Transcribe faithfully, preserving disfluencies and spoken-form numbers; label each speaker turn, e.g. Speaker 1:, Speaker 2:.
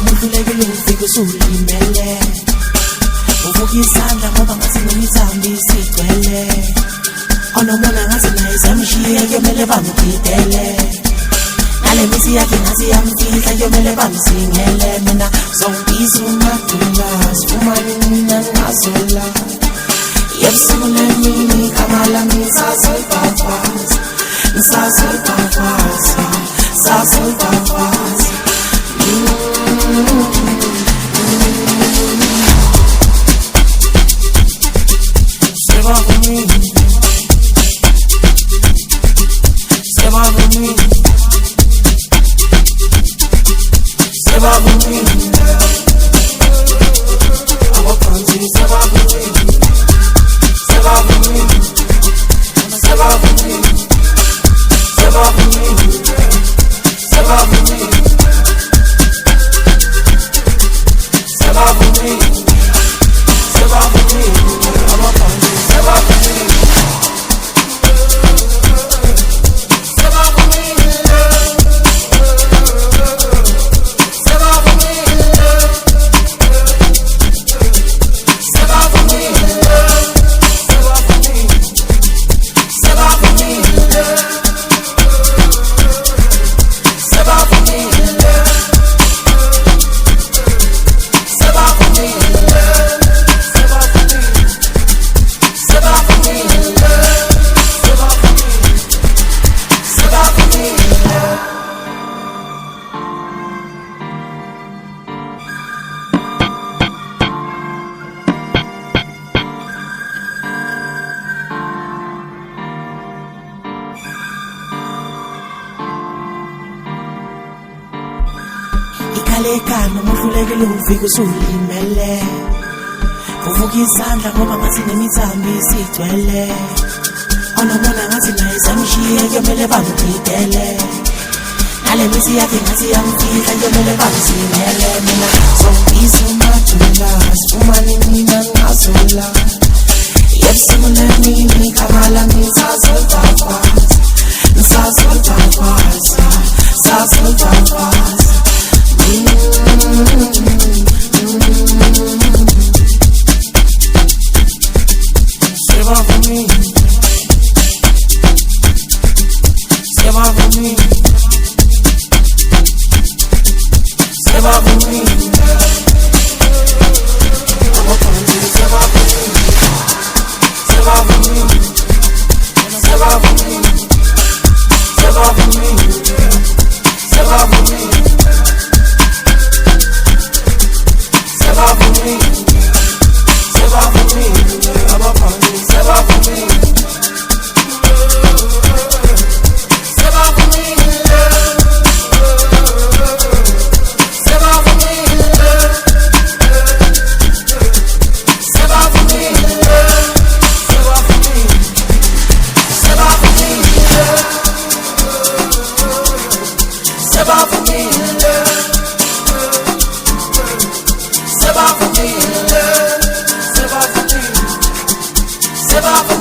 Speaker 1: uhlulekile ufike usulimele uvuka isandla ngoba ngathi nomithambi isigcwele onomona ngathi naye samshiya kuyomele bamgidele nale misi yakhe ngathi yamfihla kuyomele bamsingele mina zongibisa umadulas umani mina ngazola yebusuku lemini igama lami sazoyibhakwazi sazoyibhakwazi sazoyibhakwazi Seba for me, Seba for me, Seba for me. I'm a country, Seba for me, Seba for me, Seba for me, Seba for me, Seba for me, Seba for me, Seba for me. I'm a country, Seba for me. Seba for me. Seba for me. Seba for me. Seba for me. Seba for me. Seba for me. Ikalekana uhlulekile ufike usulimele uvuka isandla ngoba ngathi nemithambi isigcwele onomona ngathi naye samshiya kuyomele bamgidele nale misi yakhe ngathi yamfihla kuyomele bamsingele mina zongibisa umadulas umani mina ngazola yebusuku lemini igama lami sazoyibhakwazi sazoyibhakwazi sazoyibhakwazi Seba for me, Seba for me, Seba for me. I'm a country, Seba for me, Seba for me, Seba for me, Seba for me, Seba for me. Seba for me, Seba for me, I'm a country, Seba for me, Seba for me, Seba for me, Seba for me, Seba for me, Seba for me, Seba for me. Seba for me, Seba for me, Seba for me.